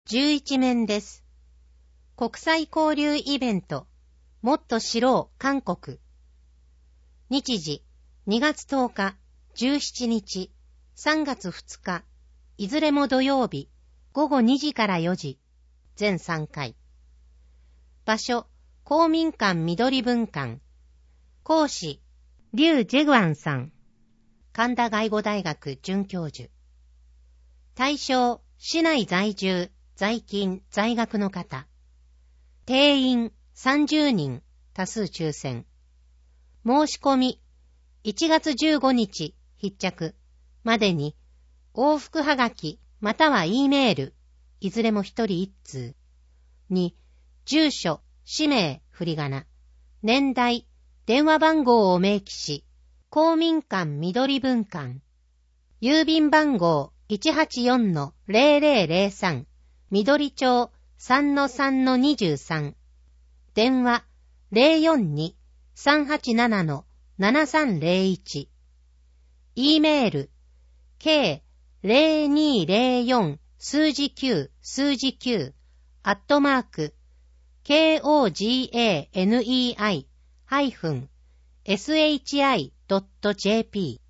11面です。国際交流イベント、もっと知ろう韓国。日時、2月10日、17日、3月2日、いずれも土曜日、午後2時から4時、全3回。場所、公民館緑文館。講師、劉ジェグアンさん。神田外語大学准教授。対象、市内在住、在勤、在学の方。定員、30人、多数抽選。申し込み、1月15日、必着、までに、往復はがき、または E メール、いずれも一人一通。に、住所、氏名、振り仮名、年代、電話番号を明記し、公民館緑文館、郵便番号 184-0003、緑町 3-3-23、電話 042-387-7301、E メール、k0204 数字9数字9アットマーク koganei-shi.jp